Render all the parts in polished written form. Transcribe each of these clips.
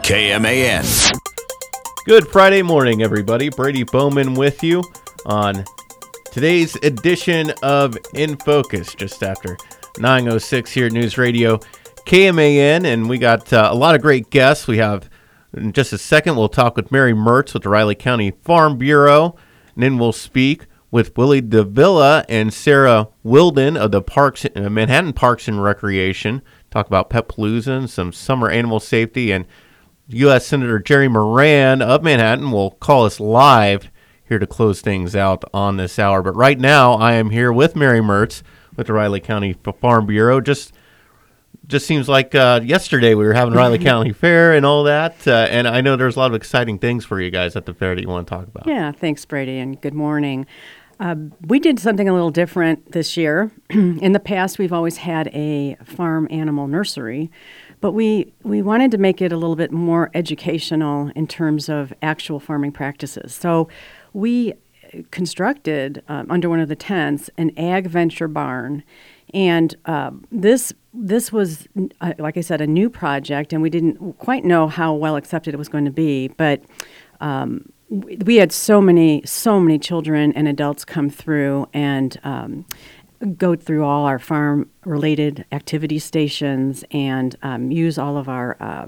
KMAN. Good Friday morning, everybody. Brady Bowman with you on today's edition of In Focus, just after 9:06 here at News Radio KMAN, and we got a lot of great guests. We have, in just a second, we'll talk with Mary Mertz with the Riley County Farm Bureau, and then we'll speak with Willie Davila and Sarah Wilden of the Manhattan Parks and Recreation, talk about Pet Palooza and some summer animal safety, and U.S. Senator Jerry Moran of Manhattan will call us live here to close things out on this hour. But right now, I am here with Mary Mertz with the Riley County Farm Bureau. Just seems like yesterday we were having Riley County Fair and all that, and I know there's a lot of exciting things for you guys at the fair that you want to talk about. Yeah, thanks, Brady, and good morning. We did something a little different this year. In the past, we've always had a farm animal nursery, but we wanted to make it a little bit more educational in terms of actual farming practices. So we constructed, under one of the tents, an ag venture barn. And this was, like I said, a new project, and we didn't quite know how well accepted it was going to be. But we had so many children and adults come through and go through all our farm-related activity stations and use all of our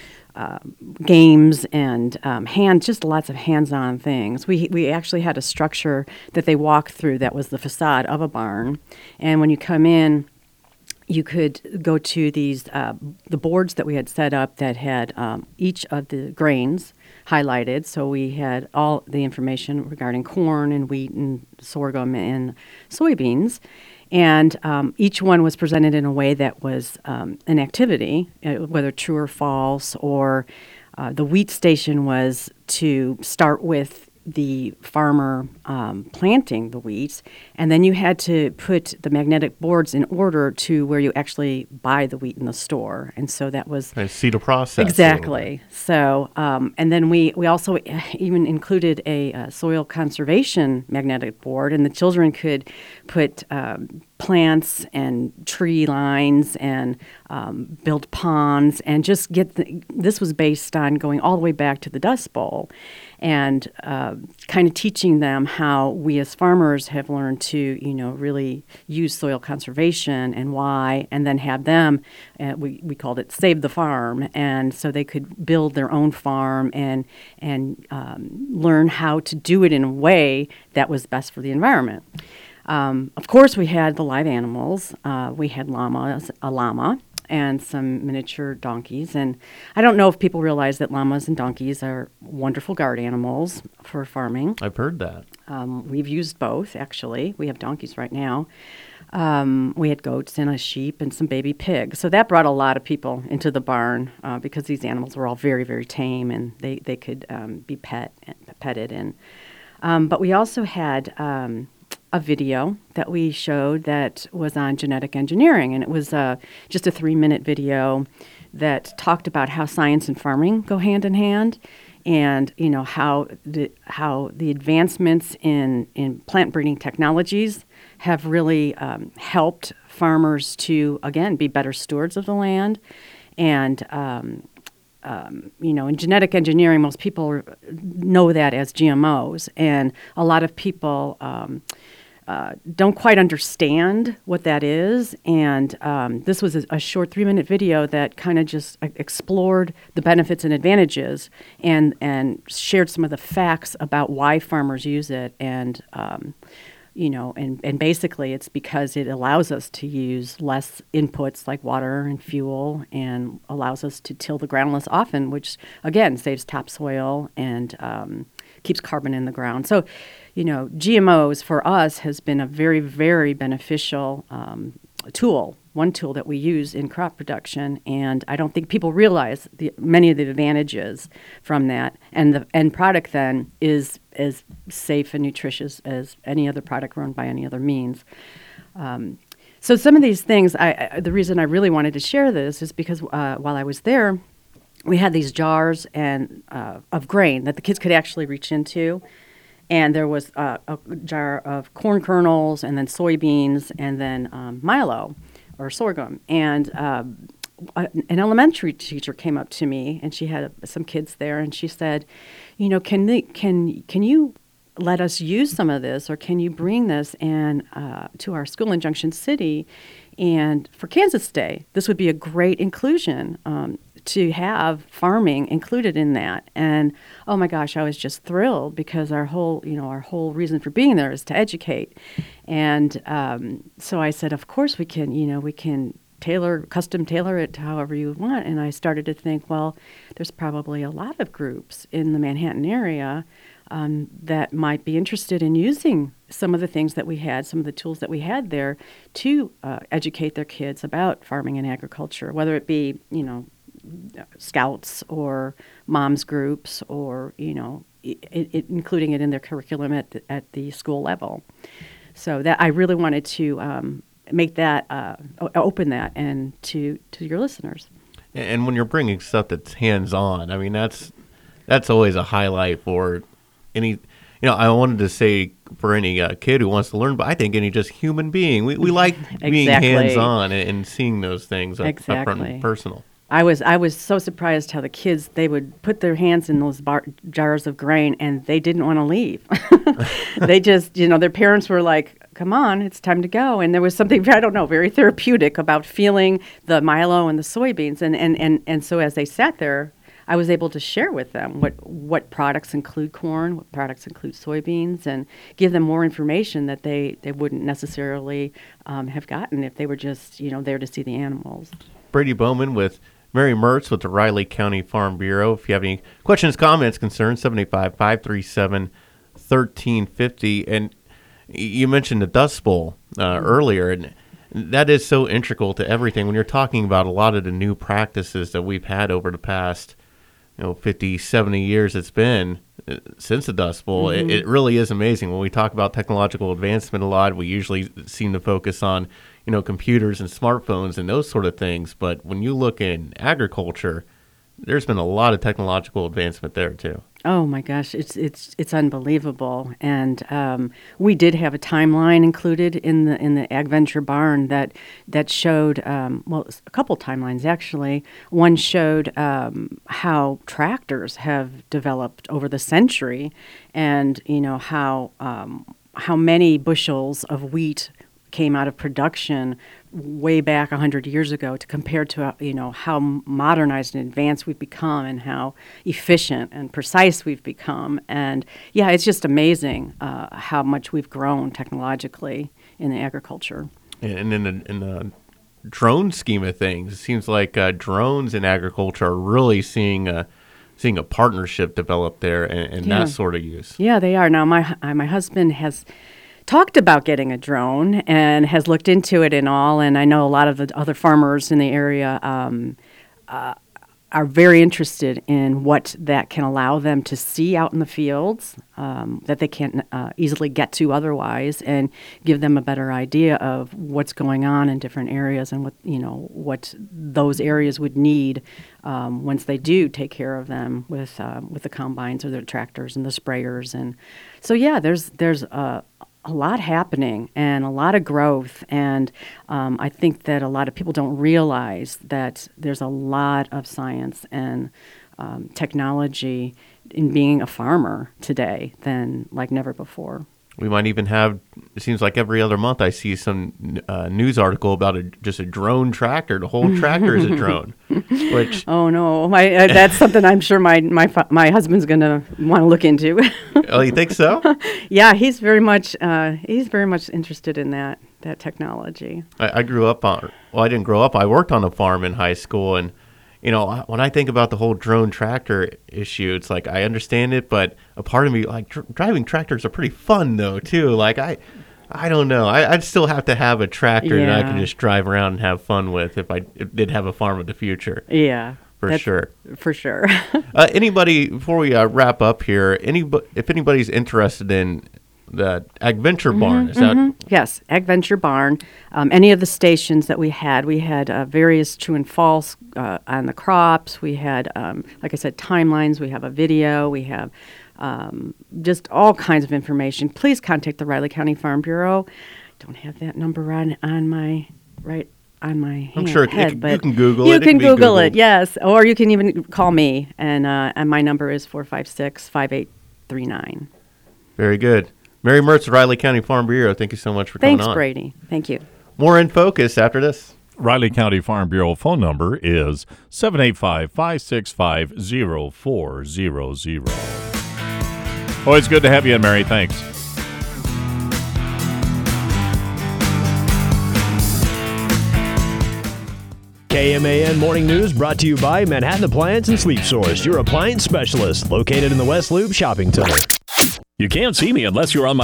games and just lots of hands-on things. We actually had a structure that they walked through that was the facade of a barn, and when you come in, you could go to these the boards that we had set up that had each of the grains highlighted. So we had all the information regarding corn and wheat and sorghum and soybeans. And each one was presented in a way that was an activity, whether true or false, or the wheat station was to start with the farmer planting the wheat, and then you had to put the magnetic boards in order to where you actually buy the wheat in the store. And so that was... I see the process. Exactly. So, and then we also even included a soil conservation magnetic board, and the children could put plants and tree lines and build ponds and just this was based on going all the way back to the Dust Bowl and kind of teaching them how we as farmers have learned to, really use soil conservation and why, and then have them, we called it Save the Farm, and so they could build their own farm and learn how to do it in a way that was best for the environment. Of course, we had the live animals. We had a llama, and some miniature donkeys. And I don't know if people realize that llamas and donkeys are wonderful guard animals for farming. I've heard that. We've used both, actually. We have donkeys right now. We had goats and a sheep and some baby pigs. So that brought a lot of people into the barn because these animals were all very, very tame, and they could be petted. But we also had... a video that we showed that was on genetic engineering, and it was just a 3-minute video that talked about how science and farming go hand in hand, and how the advancements in plant breeding technologies have really helped farmers to again be better stewards of the land, and in genetic engineering, most people know that as GMOs, and a lot of people don't quite understand what that is. And this was a short 3-minute video that kind of just explored the benefits and advantages and shared some of the facts about why farmers use it. And and basically it's because it allows us to use less inputs like water and fuel and allows us to till the ground less often, which, again, saves topsoil and keeps carbon in the ground. So, GMOs for us has been a very, very beneficial tool, one tool that we use in crop production, and I don't think people realize many of the advantages from that. And the end product then is as safe and nutritious as any other product grown by any other means. So some of these things, the reason I really wanted to share this is because while I was there, we had these jars of grain that the kids could actually reach into. And there was a jar of corn kernels and then soybeans and then milo or sorghum. And an elementary teacher came up to me, and she had some kids there, and she said, can you let us use some of this, or can you bring this and to our school in Junction City, and for Kansas Day, this would be a great inclusion to have farming included in that. And oh my gosh, I was just thrilled, because our whole reason for being there is to educate. And so I said, of course we can custom tailor it to however you want. And I started to think, well, there's probably a lot of groups in the Manhattan area that might be interested in using some of the things that we had, some of the tools that we had there to educate their kids about farming and agriculture, whether it be, scouts or moms groups, or, including it in their curriculum at the school level. So that I really wanted to make that, open that and to your listeners. And when you're bringing stuff that's hands-on, I mean, that's always a highlight for any, I wanted to say for any kid who wants to learn, but I think any just human being, we like being hands-on and seeing those things up front and personal. I was so surprised how the kids, they would put their hands in those jars of grain, and they didn't want to leave. They just, their parents were like, come on, it's time to go. And there was something, I don't know, very therapeutic about feeling the milo and the soybeans. And so as they sat there, I was able to share with them what products include corn, what products include soybeans, and give them more information that they wouldn't necessarily have gotten if they were just, there to see the animals. Brady Bowman with Mary Mertz with the Riley County Farm Bureau. If you have any questions, comments, concerns, 785-537-1350. And you mentioned the Dust Bowl earlier, and that is so integral to everything. When you're talking about a lot of the new practices that we've had over the past 50, 70 years it's been since the Dust Bowl, it really is amazing. When we talk about technological advancement a lot, we usually seem to focus on computers and smartphones and those sort of things. But when you look in agriculture, there's been a lot of technological advancement there too. Oh my gosh, it's unbelievable. And we did have a timeline included in the AgVenture barn that showed a couple timelines actually. One showed how tractors have developed over the century, and how many bushels of wheat came out of production way back 100 years ago to compare to how modernized and advanced we've become, and how efficient and precise we've become. And yeah, it's just amazing how much we've grown technologically in the agriculture. And in the drone scheme of things, it seems like drones in agriculture are really seeing a partnership develop there and that sort of use. Yeah, they are. Now my husband has talked about getting a drone and has looked into it and all, and I know a lot of the other farmers in the area are very interested in what that can allow them to see out in the fields that they can't easily get to otherwise, and give them a better idea of what's going on in different areas, and what those areas would need once they do take care of them with the combines or the tractors and the sprayers. And so there's a lot happening and a lot of growth, and I think that a lot of people don't realize that there's a lot of science and technology in being a farmer today than like never before. We might even have, it seems like every other month I see some news article about just a drone tractor. The whole tractor is a drone. Which oh no, that's something I'm sure my husband's going to want to look into. Oh, you think so? Yeah, he's very much interested in that technology. I grew up on. Well, I didn't grow up. I worked on a farm in high school, and when I think about the whole drone tractor issue, it's like I understand it, but a part of me, like, driving tractors are pretty fun, though, too. Like, I don't know. I'd still have to have a tractor that I could just drive around and have fun with if I did have a farm of the future. Yeah. For sure. For sure. Anybody, before we wrap up here, if anybody's interested in the AgVenture barn, is that? Yes, AgVenture barn. Any of the stations that we had various true and false on the crops. We had, like I said, timelines. We have a video. We have just all kinds of information. Please contact the Riley County Farm Bureau. Don't have that number on my right on my I'm sure head, you but can Google you it. can It can be Google it, Googled. yes, or you can even call me, and my number is 456-5839. Very good. Mary Mertz, Riley County Farm Bureau, thank you so much for coming Thanks, on. Brady. Thank you. More in focus after this. Riley County Farm Bureau phone number is 785-565-0400. Always good to have you in, Mary. Thanks. KMAN Morning News brought to you by Manhattan Appliance and Sleep Source, your appliance specialist, located in the West Loop Shopping Center. You can't see me unless you're on my